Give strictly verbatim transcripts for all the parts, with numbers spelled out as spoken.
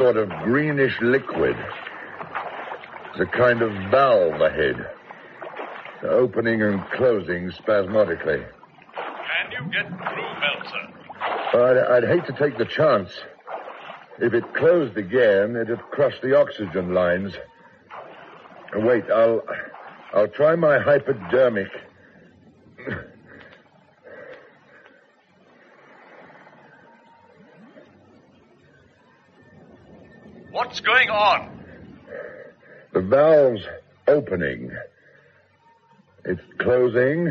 sort of greenish liquid. There's a kind of valve ahead, opening and closing spasmodically. Can you get through, Meltzer? I'd, I'd hate to take the chance. If it closed again, it'd crush the oxygen lines. Wait, I'll... I'll try my hypodermic. What's going on? The valve's opening. It's closing.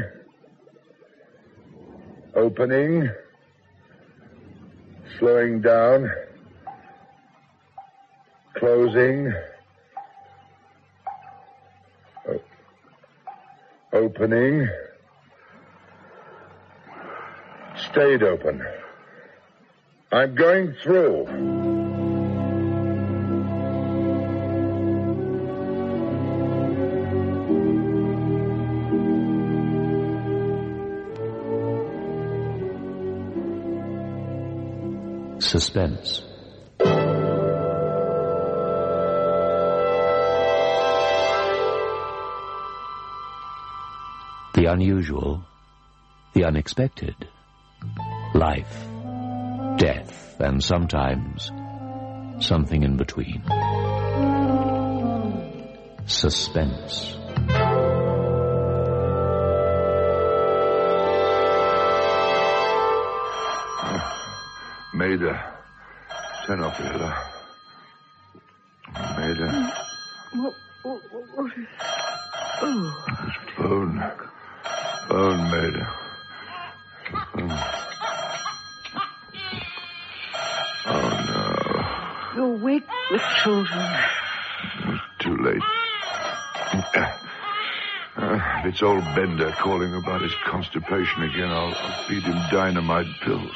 Opening. Slowing down. Closing. O- opening. Stayed open. I'm going through. Suspense. The unusual, the unexpected. Life, death, and sometimes something in between. Suspense. Maida, turn off the alarm. Maida. What, what, what is... Oh. It's phone. Phone, Maida. Phone. Oh, no. You're awake with children. It's too late. Uh, if it's old Bender calling about his constipation again, I'll, I'll feed him dynamite pills.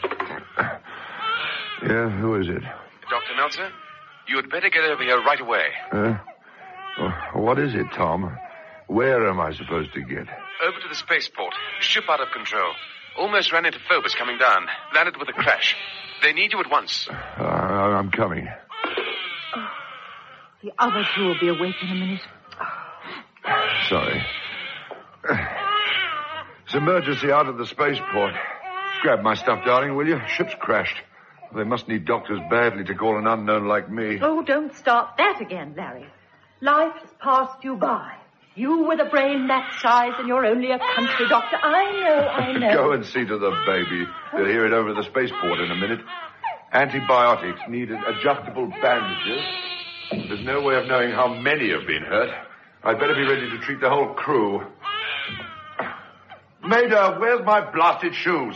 Yeah, who is it? Doctor Meltzer, you had better get over here right away. Uh, what is it, Tom? Where am I supposed to get? Over to the spaceport. Ship out of control. Almost ran into Phobos coming down. Landed with a crash. They need you at once. Uh, I'm coming. Oh, the other two will be awake in a minute. Sorry. It's emergency out of the spaceport. Grab my stuff, darling, will you? Ship's crashed. They must need doctors badly to call an unknown like me. Oh, don't start that again, Larry. Life has passed you by. You with a brain that size and you're only a country doctor. I know, I know. Go and see to the baby. They'll hear it over the spaceport in a minute. Antibiotics, needed adjustable bandages. There's no way of knowing how many have been hurt. I'd better be ready to treat the whole crew. Maida, where's my blasted shoes?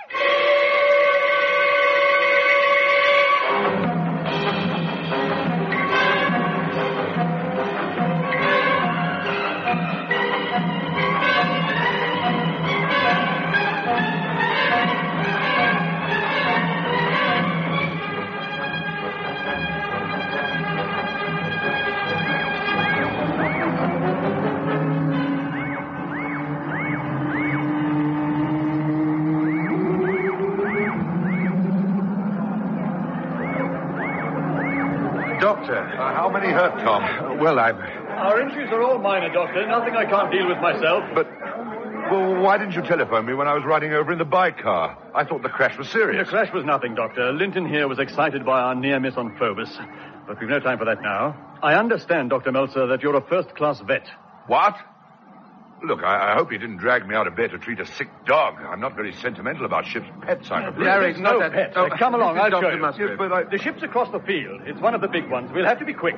Uh, how many hurt, Tom? Uh, well, I'm... Our injuries are all minor, Doctor. Nothing I can't deal with myself. But, well, why didn't you telephone me when I was riding over in the bike car? I thought the crash was serious. The crash was nothing, Doctor. Linton here was excited by our near miss on Phobos. But we've no time for that now. I understand, Doctor Meltzer, that you're a first-class vet. What? Look, I, I hope you didn't drag me out of bed to treat a sick dog. I'm not very sentimental about ship's pets, I believe. Larry, no pets. Oh, come along, I'll show you. Yes, but I... The ship's across the field. It's one of the big ones. We'll have to be quick.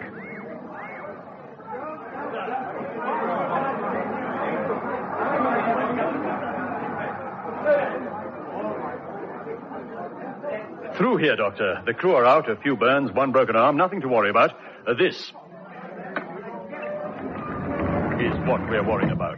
Through here, Doctor. The crew are out. A few burns, one broken arm. Nothing to worry about. Uh, this is what we're worrying about.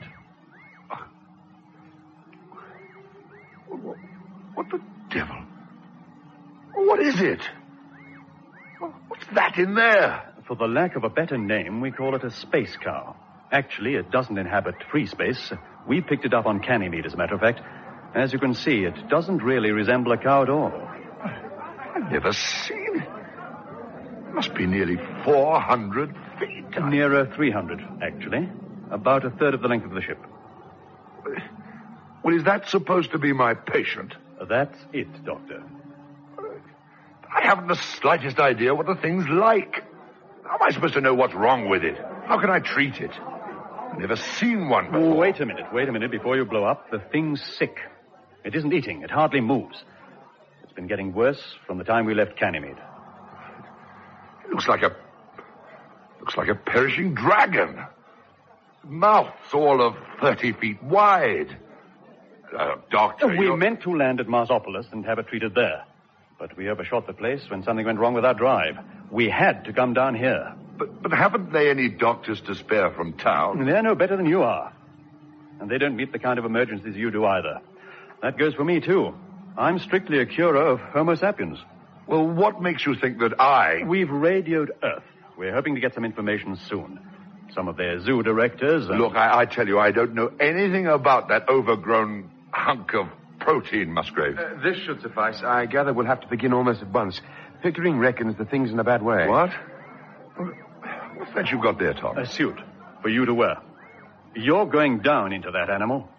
What the devil? What is it? What's that in there? For the lack of a better name, we call it a space cow. Actually, it doesn't inhabit free space. We picked it up on Ganymede, as a matter of fact. As you can see, it doesn't really resemble a cow at all. I've never seen it. Must be nearly four hundred feet. Nearer three hundred, actually. About a third of the length of the ship. Well, is that supposed to be my patient? That's it, Doctor. I haven't the slightest idea what the thing's like. How am I supposed to know what's wrong with it? How can I treat it? I've never seen one before. Wait a minute, wait a minute before you blow up. The thing's sick. It isn't eating. It hardly moves. It's been getting worse from the time we left Ganymede. It looks like a... looks like a perishing dragon. Mouth's all of thirty feet wide. Uh, doctor, We you're... meant to land at Marsopolis and have it treated there. But we overshot the place when something went wrong with our drive. We had to come down here. But, but haven't they any doctors to spare from town? They're no better than you are. And they don't meet the kind of emergencies you do either. That goes for me, too. I'm strictly a curer of Homo sapiens. Well, what makes you think that I... We've radioed Earth. We're hoping to get some information soon. Some of their zoo directors... And... Look, I, I tell you, I don't know anything about that overgrown hunk of protein, Musgrave. Uh, this should suffice. I gather we'll have to begin almost at once. Pickering reckons the thing's in a bad way. What? What's that you've got there, Tom? A suit for you to wear. You're going down into that animal.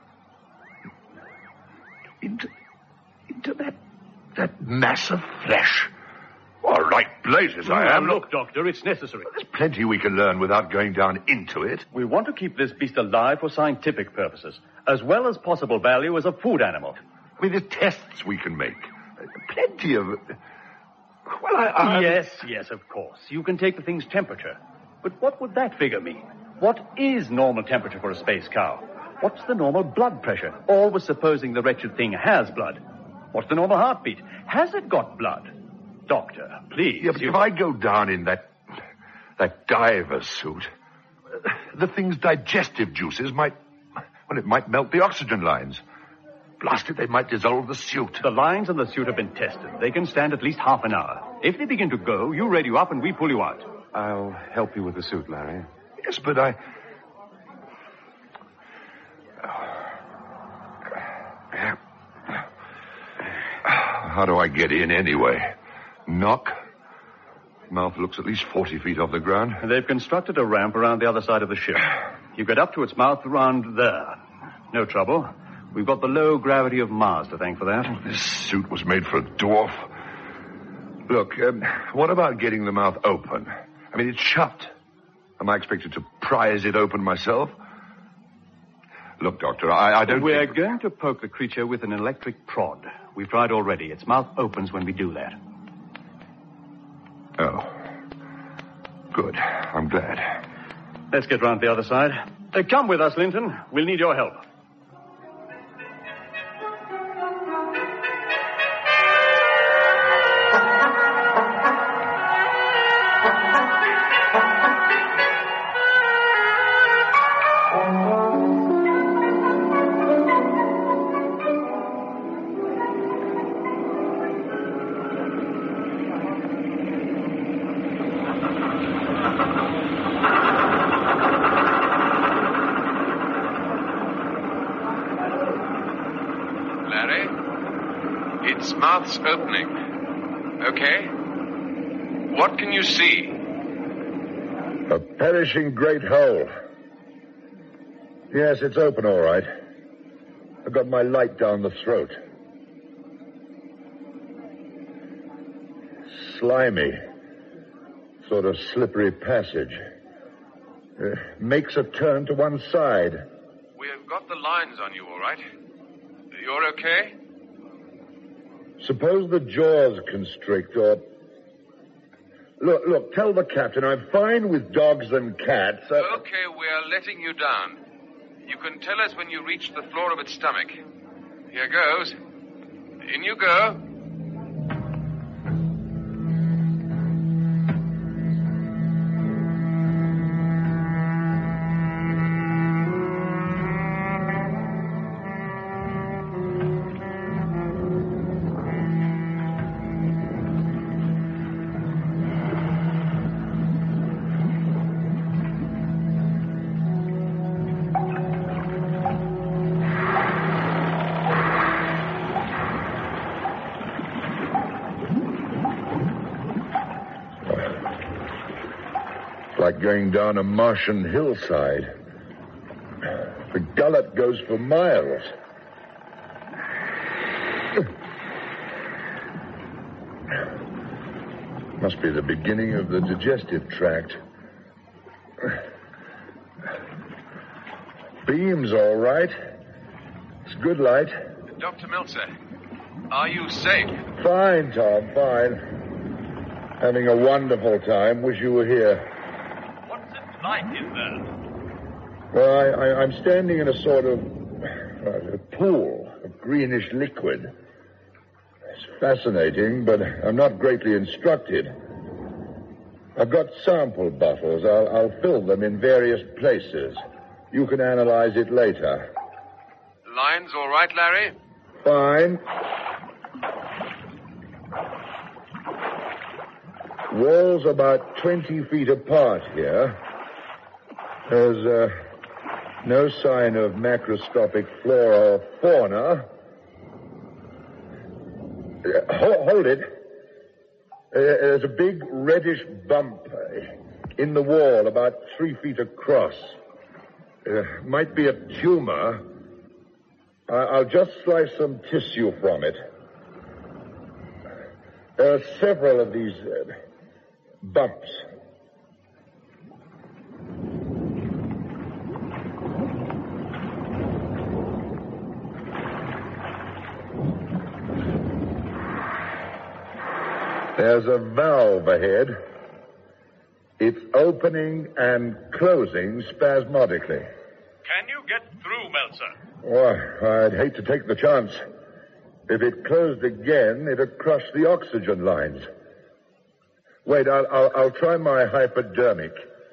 Into, into that, that mass of flesh? All right, blazes, I am. Now, look, Doctor, it's necessary. There's plenty we can learn without going down into it. We want to keep this beast alive for scientific purposes, as well as possible value as a food animal. I mean, there's tests we can make. Plenty of... Well, I... I... Yes, yes, of course. You can take the thing's temperature. But what would that figure mean? What is normal temperature for a space cow? What's the normal blood pressure? Always supposing the wretched thing has blood. What's the normal heartbeat? Has it got blood? Doctor, please. Yeah, but you... if I go down in that... that diver's suit, the thing's digestive juices might... well, it might melt the oxygen lines. Blast it, they might dissolve the suit. The lines in the suit have been tested. They can stand at least half an hour. If they begin to go, you radio up and we pull you out. I'll help you with the suit, Larry. Yes, but I... How do I get in anyway? Knock. Mouth looks at least forty feet off the ground. They've constructed a ramp around the other side of the ship. You get up to its mouth around there. No trouble. We've got the low gravity of Mars to thank for that. This suit was made for a dwarf. Look, um, what about getting the mouth open? I mean, it's shut. Am I expected to prise it open myself? Look, Doctor, I, I don't We're think... going to poke the creature with an electric prod. We've tried already. Its mouth opens when we do that. Oh. Good. I'm glad. Let's get round the other side. Uh, come with us, Linton. We'll need your help. Its mouth's opening. Okay? What can you see? A perishing great hole. Yes, it's open all right. I've got my light down the throat. Slimy. Sort of slippery passage. Uh, makes a turn to one side. We've got the lines on you, all right? You're okay? Suppose the jaws constrict or... Look, look, tell the captain I'm fine with dogs and cats. Uh... Okay, we're letting you down. You can tell us when you reach the floor of its stomach. Here goes. In you go. like going down a Martian hillside. The gullet goes for miles. Must be the beginning of the digestive tract. Beam's all right. It's good light. Doctor Meltzer, are you safe? Fine, Tom, fine. Having a wonderful time. Wish you were here. What's it like in there? Well, I, I, I'm standing in a sort of uh, a pool of greenish liquid. It's fascinating, but I'm not greatly instructed. I've got sample bottles. I'll, I'll fill them in various places. You can analyze it later. Lines all right, Larry? Fine. Walls about twenty feet apart here. There's uh, no sign of macroscopic flora or fauna. Uh, hold, hold it. Uh, there's a big reddish bump uh, in the wall about three feet across. Uh, might be a tumor. I- I'll just slice some tissue from it. There are several of these uh, bumps. There's a valve ahead. It's opening and closing spasmodically. Can you get through, Meltzer? Well, I'd hate to take the chance. If it closed again, it'd crush the oxygen lines. Wait, I'll, I'll, I'll try my hypodermic.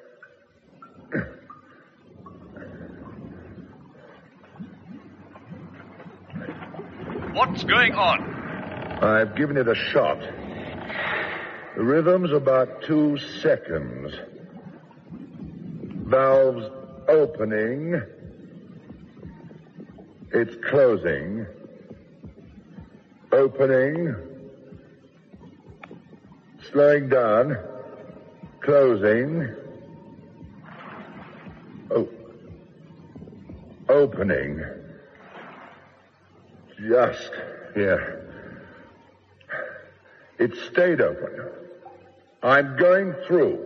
What's going on? I've given it a shot. The rhythm's about two seconds. Valves opening. It's closing. Opening. Slowing down. Closing. Oh. Opening. Just here. It stayed open. I'm going through.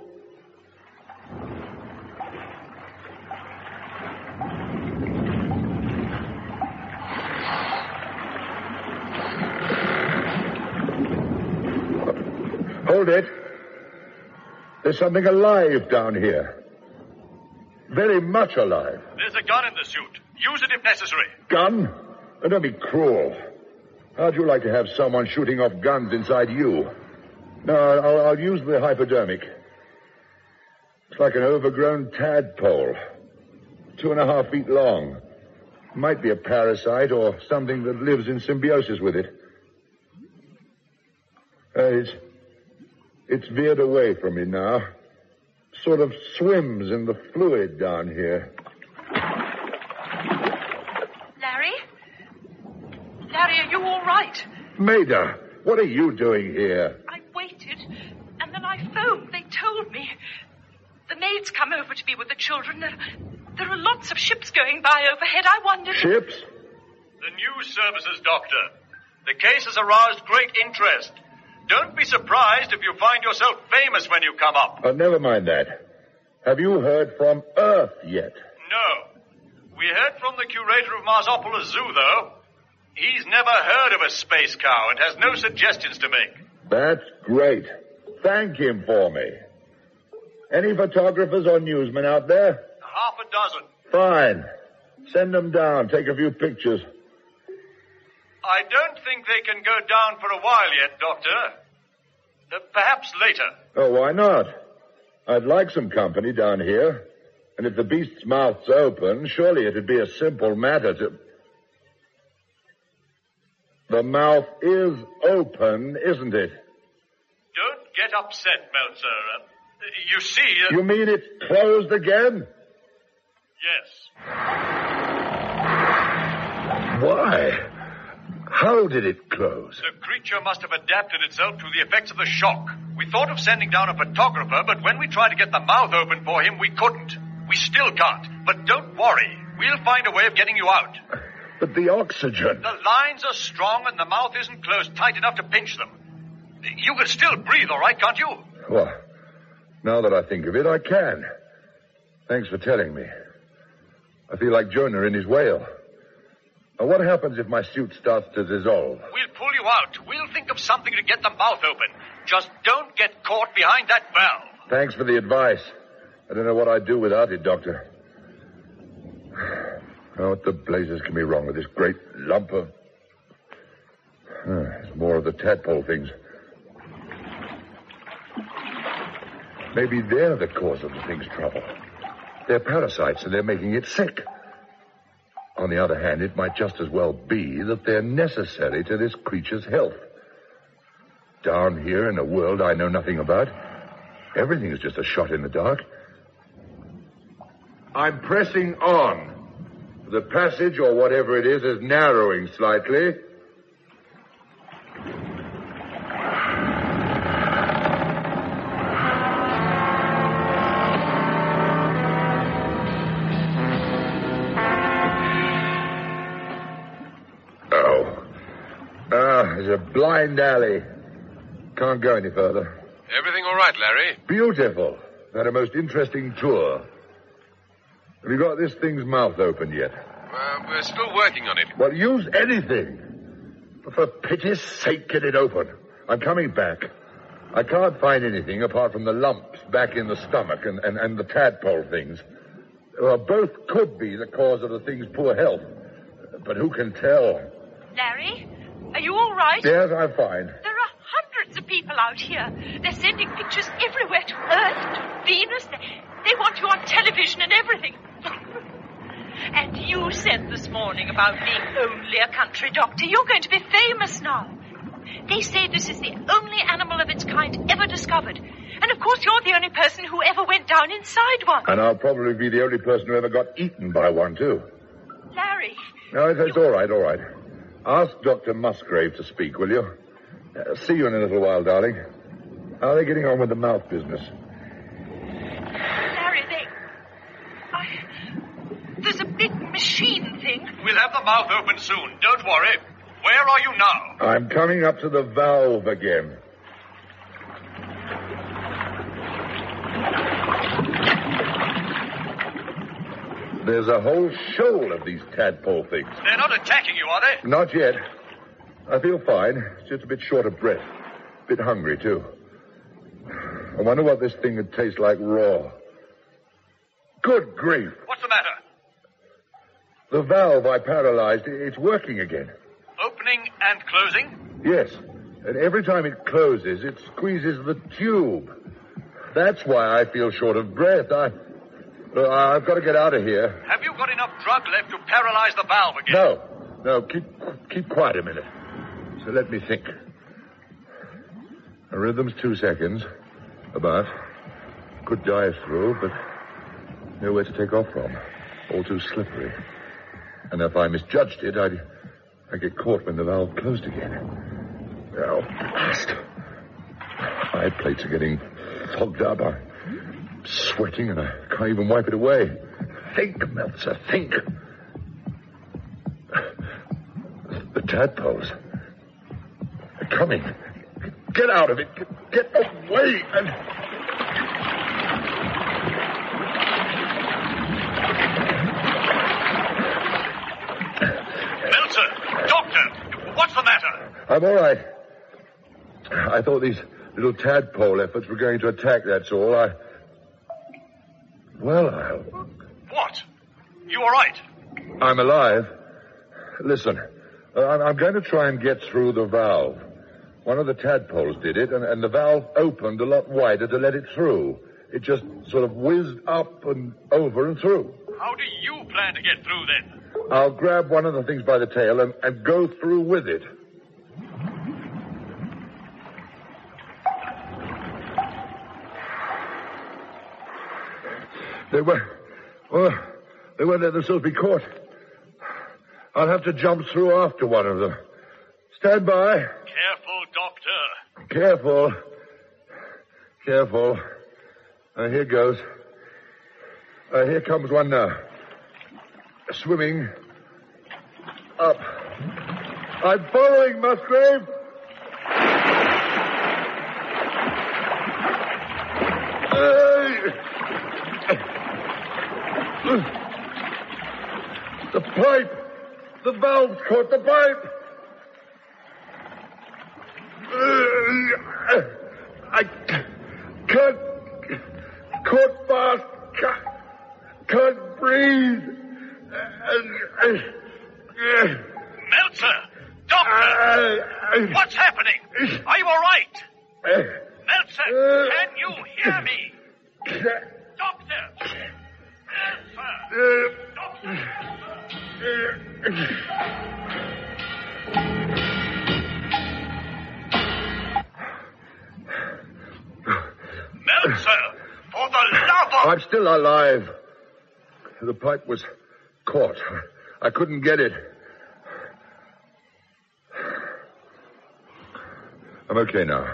Hold it. There's something alive down here. Very much alive. There's a gun in the suit. Use it if necessary. Gun? Oh, don't be cruel. How'd you like to have someone shooting off guns inside you? No, I'll, I'll use the hypodermic. It's like an overgrown tadpole. Two and a half feet long. Might be a parasite or something that lives in symbiosis with it. Uh, it's, it's veered away from me now. Sort of swims in the fluid down here. Larry? Larry, are you all right? Maida, what are you doing here? I waited, and then I phoned. They told me. The maid's come over to be with the children. There, there are lots of ships going by overhead. I wondered... Ships? The news services, Doctor. The case has aroused great interest. Don't be surprised if you find yourself famous when you come up. Oh, never mind that. Have you heard from Earth yet? No. We heard from the curator of Marsopolis Zoo, though. He's never heard of a space cow and has no suggestions to make. That's great. Thank him for me. Any photographers or newsmen out there? Half a dozen. Fine. Send them down. Take a few pictures. I don't think they can go down for a while yet, Doctor. Uh, perhaps later. Oh, why not? I'd like some company down here. And if the beast's mouth's open, surely it'd be a simple matter to... The mouth is open, isn't it? Don't get upset, Meltzer. Uh, you see... Uh... You mean it's closed again? Yes. Why? How did it close? The creature must have adapted itself to the effects of the shock. We thought of sending down a photographer, but when we tried to get the mouth open for him, we couldn't. We still can't. But don't worry. We'll find a way of getting you out. But the oxygen... The lines are strong and the mouth isn't closed tight enough to pinch them. You can still breathe, all right, can't you? Well, now that I think of it, I can. Thanks for telling me. I feel like Jonah in his whale. Now, what happens if my suit starts to dissolve? We'll pull you out. We'll think of something to get the mouth open. Just don't get caught behind that valve. Thanks for the advice. I don't know what I'd do without it, Doctor. Oh, what the blazes can be wrong with this great lump of... Oh, it's more of the tadpole things. Maybe they're the cause of the thing's trouble. They're parasites and they're making it sick. On the other hand, it might just as well be that they're necessary to this creature's health. Down here in a world I know nothing about, everything is just a shot in the dark. I'm pressing on. The passage, or whatever it is, is narrowing slightly. Oh. Ah, it's a blind alley. Can't go any further. Everything all right, Larry? Beautiful. Had a most interesting tour. Have you got this thing's mouth open yet? Well, we're still working on it. Well, use anything. But for pity's sake, get it open. I'm coming back. I can't find anything apart from the lumps back in the stomach and, and, and the tadpole things. Well, both could be the cause of the thing's poor health. But who can tell? Larry, are you all right? Yes, I'm fine. There are hundreds of people out here. They're sending pictures everywhere to Earth, to Venus. They, they want you on television and everything. And you said this morning about being only a country doctor. You're going to be famous now. They say this is the only animal of its kind ever discovered. And of course you're the only person who ever went down inside one. And I'll probably be the only person who ever got eaten by one, too. Larry. No, it's, it's all right, all right. Ask Doctor Musgrave to speak, will you? Uh, see you in a little while, darling. How are they getting on with the mouth business? Larry, they... I... There's a big machine thing. We'll have the mouth open soon. Don't worry. Where are you now? I'm coming up to the valve again. There's a whole shoal of these tadpole things. They're not attacking you, are they? Not yet. I feel fine. Just a bit short of breath. A bit hungry, too. I wonder what this thing would taste like raw. Good grief. What's the matter? The valve I paralyzed, it's working again. Opening and closing? Yes. And every time it closes, it squeezes the tube. That's why I feel short of breath. I... Uh, I've got to get out of here. Have you got enough drug left to paralyze the valve again? No. No, keep keep quiet a minute. So let me think. A rhythm's two seconds. About. Could dive through, but nowhere to take off from. All too slippery. And if I misjudged it, I'd, I'd get caught when the valve closed again. Oh, blast. Eye plates are getting fogged up. I'm sweating and I can't even wipe it away. Think, Meltzer, think. The tadpoles. They're coming. Get out of it. Get away and... Meltzer! Doctor! What's the matter? I'm all right. I thought these little tadpole efforts were going to attack, that's all. I... Well, I'll... What? You all right? I'm alive. Listen, uh, I'm going to try and get through the valve. One of the tadpoles did it, and, and the valve opened a lot wider to let it through. It just sort of whizzed up and over and through. How do you plan to get through, then? I'll grab one of the things by the tail and, and go through with it. They were... Well, they won't let themselves be caught. I'll have to jump through after one of them. Stand by. Careful, Doctor. Careful. Careful. Uh, here goes. Uh, here comes one now. Swimming up. I'm following, Musgrave. The pipe! The valve's caught the pipe! I can't... Caught fast. Can't, can't breathe. Meltzer! Doctor! What's happening? Are you all right? Meltzer, can you hear me? Doctor! Meltzer! Doctor! Meltzer! For the love of... I'm still alive. The pipe was caught. I couldn't get it. I'm okay now.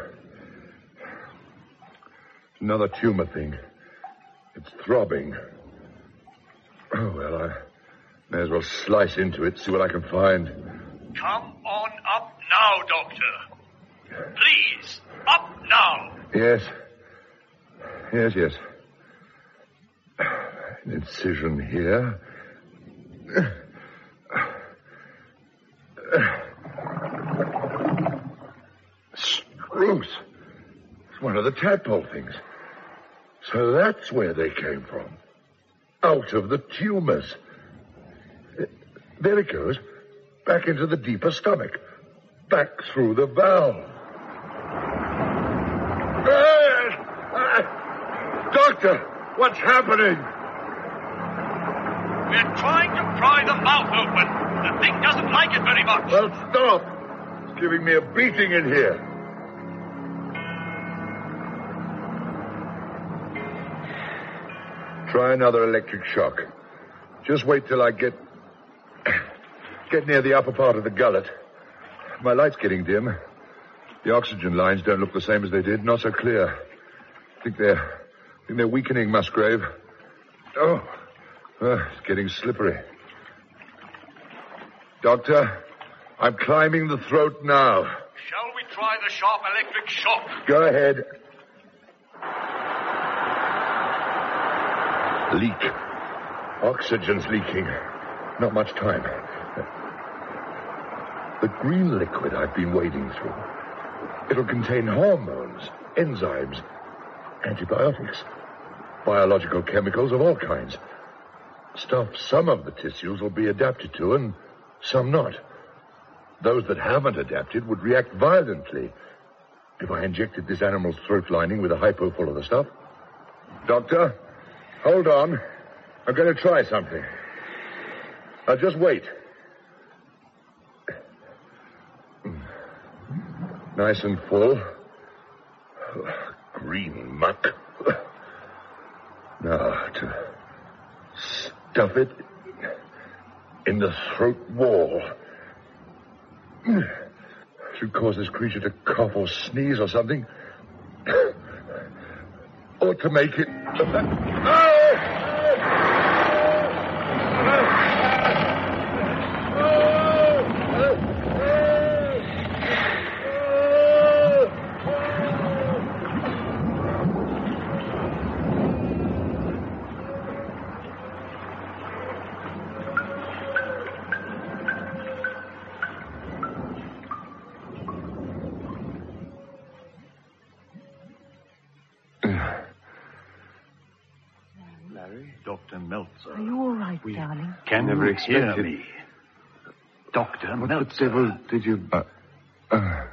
Another tumor thing. It's throbbing. Oh, well, I may as well slice into it, see what I can find. Come on up now, Doctor. Please, up now. Yes. Yes, yes. An incision here. Screws. It's one of the tadpole things. So that's where they came from. Out of the tumors. There it goes. Back into the deeper stomach. Back through the valve. Doctor, what's happening? We're trying to pry the mouth open. The thing doesn't like it very much. Well, stop. It's giving me a beating in here. Try another electric shock. Just wait till I get... get near the upper part of the gullet. My light's getting dim. The oxygen lines don't look the same as they did. Not so clear. I think they're... I think they're weakening, Musgrave. Oh, uh, it's getting slippery. Doctor, I'm climbing the throat now. Shall we try the sharp electric shock? Go ahead. Leak. Oxygen's leaking. Not much time. The green liquid I've been wading through. It'll contain hormones, enzymes, antibiotics, biological chemicals of all kinds. Stuff some of the tissues will be adapted to and some not. Those that haven't adapted would react violently if I injected this animal's throat lining with a hypo full of the stuff. Doctor, hold on. I'm going to try something. Now just wait. Nice and full. Green muck. Now, to stuff it in the throat wall. Should cause this creature to cough or sneeze or something. Or to make it... Doctor Meltzer. Are you all right, we darling? Can never you hear expected- me? Doctor What Meltzer. the devil did you... Uh, uh,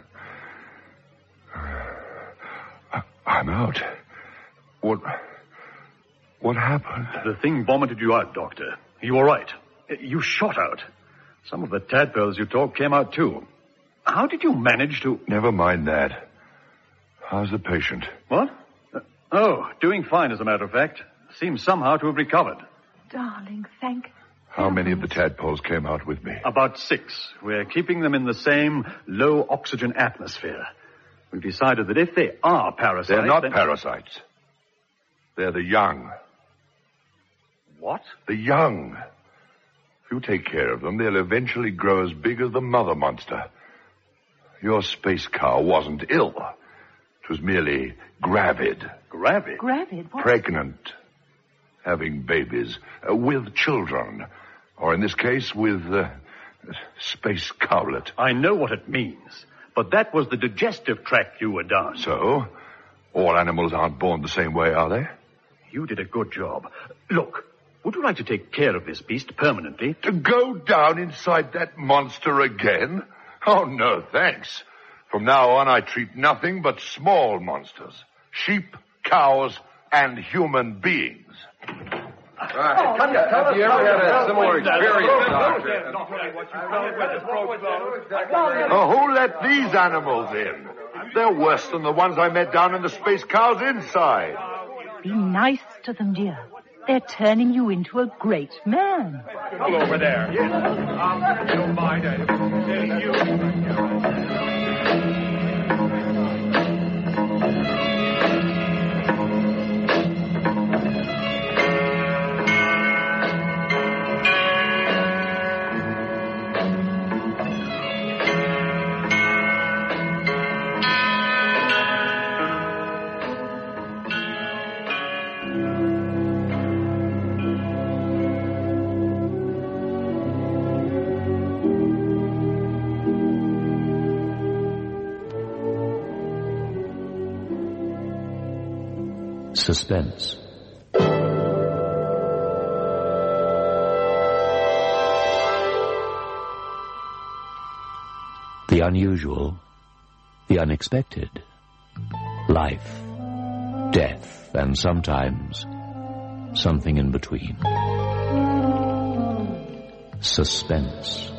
uh, I'm out. What... What happened? The thing vomited you out, Doctor. You all right? You shot out. Some of the tadpoles you talked came out, too. How did you manage to... Never mind that. How's the patient? What? Uh, oh, doing fine, as a matter of fact. Seems somehow to have recovered. Darling, thank... How many of the tadpoles came out with me? About six. We're keeping them in the same low-oxygen atmosphere. We've decided that if they are parasites... They're not then... parasites. They're the young. What? The young. If you take care of them, they'll eventually grow as big as the mother monster. Your space cow wasn't ill. It was merely gravid. Gravid? Gravid? What? Pregnant. Having babies. Uh, with children. Or in this case, with uh, space cowlet. I know what it means. But that was the digestive tract you were down. So? All animals aren't born the same way, are they? You did a good job. Look, would you like to take care of this beast permanently? To go down inside that monster again? Oh, no, thanks. From now on, I treat nothing but small monsters. Sheep, cows, and human beings. Uh, have you ever had a similar experience, Doctor? Oh, who let these animals in? They're worse than the ones I met down in the space cow's inside. Be nice to them, dear. They're turning you into a great man. Go over there. Yes. Um, don't mind. I'm telling you. Suspense. The unusual, the unexpected. Life, death, and sometimes something in between. Suspense.